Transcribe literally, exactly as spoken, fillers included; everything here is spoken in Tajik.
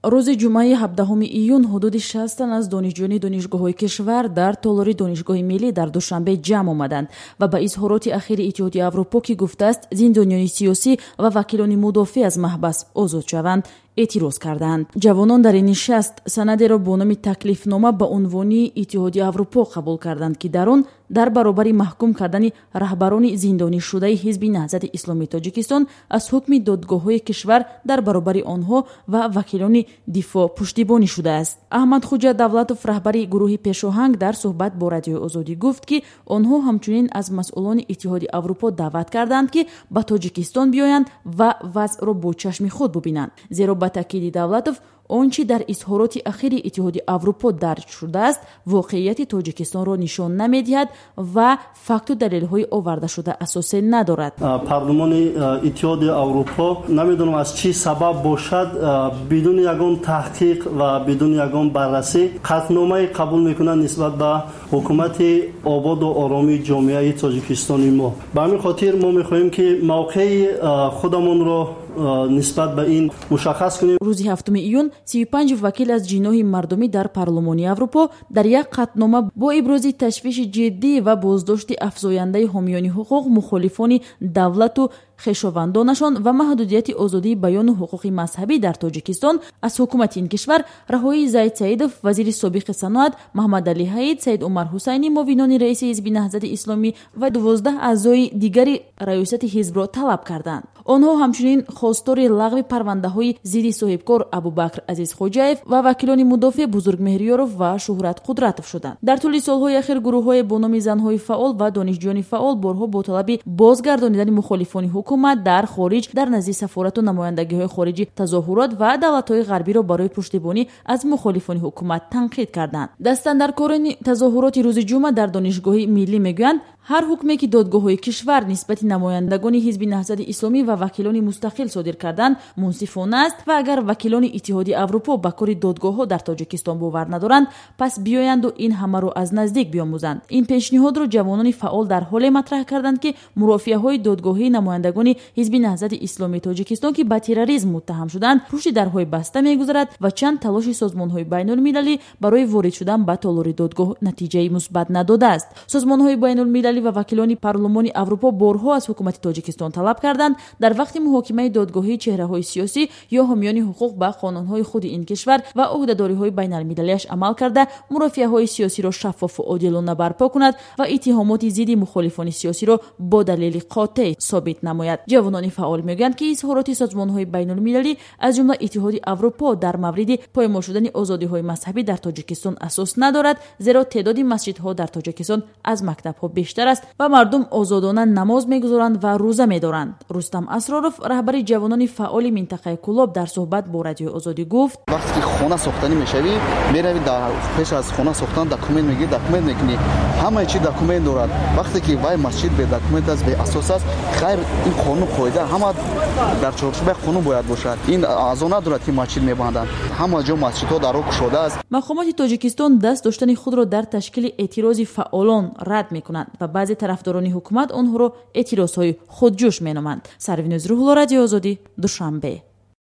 рӯзи ҷумъаи ҳабдаҳуми июн ҳудуди шаст тан аз донишҷӯёни донишгоҳҳои кишвар дар толори донишгоҳи миллӣ дар душанбе ҷамъ омаданд ва ба изҳороти ахири иттиҳодияи аврупо ки гуфтааст зиндониёни сиёсӣ ва вакилони мудофиъ аз маҳбас озод шаванд эътироз карданд. ҷавонон дар ин нишаст санадеро бо номи таклифнома ба унвони иттиҳодияи аврупо қабул карданд ки дар он дар баробари маҳкум кардани раҳбарони зиндонишудаи ҳизби наҳзати исломии тоҷикистон аз ҳукми додгоҳҳои кишвар дар баробари онҳо ва вакилони дифоъ пуштибонӣ шудааст. аҳмадхуҷа давлатов, раҳбари гурӯҳи пешоҳанг, дар суҳбат бо радиои озодӣ гуфт ки онҳо ҳамчунин аз масъулони иттиҳоди аврупо даъват карданд ки ба тоҷикистон биёянд ва вазъро бо чашми худ бубинанд. зеро ба таъкиди давлатов он чи дар изҳороти ахири иттиҳоди аврупо дарҷ шудааст воқеияти тоҷикистонро нишон намедиҳад ва факту далелҳои овардашуда асосе надорад. парлумони иттиҳоди аврупо намедонам аз чӣ сабаб бошад бидуни ягон таҳқиқ ва бидуни ягон баррасӣ қатъномае қабул мекунад нисбат ба ҳукумати ободу оромии ҷомеаи тоҷикистони мо. ба ҳамин хотир мо мехоҳем ки мавқеи худамонро нисбат ба ин мушаххас кунем. рӯзи ҳафтуми июн си и панҷ вакил аз ҷиноҳи мардумӣ дар парлумони аврупо дар як қатънома бо ибрози ташвиши ҷиддӣ ва боздошти афзояндаи ҳомиёни ҳуқуқ мухолифони давлату хешовандонашон ва маҳдудияти озодии баёну ҳуқуқи мазҳабӣ дар тоҷикистон аз ҳукумати ин кишвар раҳоии Заид Саидов, вазири собиқи саноат, Маҳмадалӣ Ҳаид, Саид Умар Ҳусайнӣ, муовинони раиси ҳизби наҳзати исломӣ ва дувоздаҳ аъзои дигари раёсати ҳизбро талаб карданд. онҳо ҳамчунин хостори лағви парвандаҳои зидди соҳибкор Абубакр Азизхоҷаев ва вакилони мудофиъ Бузургмеҳриёров ва Шуҳрат Қудратов шуданд. дар тӯли солҳои ахир гурӯҳҳои бо номи занҳои фаъол ва донишҷӯёни фаъол борҳо бо талаби бозгардонидани мухолифони ҳукумат дар хориҷ дар назди сафорату намояндагиҳои хориҷӣ тазоҳурот ва давлатҳои ғарбиро барои пуштибонӣ аз мухолифони ҳукумат танқид карданд. Дастандаркорони тазоҳуроти рӯзи ҷумъа дар донишгоҳи миллӣ мегӯянд ҳар ҳукме ки додгоҳҳои кишвар нисбати намояндагони ҳизби наҳзати исломӣ ва вакилони мустақил содир карданд мунсифона аст ва агар вакилони иттиҳоди аврупо ба кори додгоҳҳо дар тоҷикистон бовар надоранд, пас биёянду ин ҳамаро аз наздик биомӯзанд. ин пешниҳодро ҷавонони фаъол дар ҳоле матраҳ карданд ки мурофиаҳои додгоҳии намояндагони ҳизби наҳзати исломии тоҷикистон ки ба терроризм муттаҳам шуданд пушти дарҳои баста мегузарад ва чанд талоши созмонҳои байнулмилалӣ барои ворид шудан ба толори додгоҳ натиҷаи мусбат надодааст. созмонҳои байнулмилалӣ ва вакилони парлумони аврупо борҳо аз ҳукумати тоҷикистон талаб карданд дар вақти муҳокимаи додгоҳии чеҳраҳои сиёсӣ ё ҳомиёни ҳуқуқ ба қонунҳои худи ин кишвар ва ӯҳдадориҳои байналмилалиаш амал карда мурофиаҳои сиёсиро шаффофу одилона барпо кунад ва иттиҳомоти зидди мухолифони сиёсиро бо далели қотеъ собит намояд. ҷавонони фаъол мегӯянд ки изҳороти созмонҳои байнулмилалӣ аз ҷумла иттиҳоди аврупо дар мавриди поймол шудани озодиҳои мазҳабӣ дар тоҷикистон асос надорад, зеро теъдоди масҷидҳо дар тоҷикистон аз мактабҳо бештар аст ва мардум озодона намоз мегузоранд ва рӯза медоранд. Рустам Асроров, раҳбари ҷавонони фаъоли минтақаи Кӯлоб, дар суҳбат бо радиои Озодӣ гуфт: вақте ки хона сохтанӣ мешавӣ, меравӣ дар пеш аз хона сохтан документ мегирӣ, документ мекунӣ, ҳамаи чӣ документ дорад. вақте ки вай масҷид бе документ аст, бе асос аст, хайр ин қонун қоида ҳама дар чорчӯбаи қонун бояд бошад. ин азо надорад ки масҷид мебанданд. ҳама ҷо масҷидҳо даро кушодааст. мақомоти Тоҷикистон даст доштани худро дар ташкили эътирози фаъолон рад мекунанд ва баъзе тарафдорони ҳукумат онҳоро эътирозҳои худҷӯш меноманд. Сарвинуз Рӯҳулло, радиои Озодӣ, Душанбе.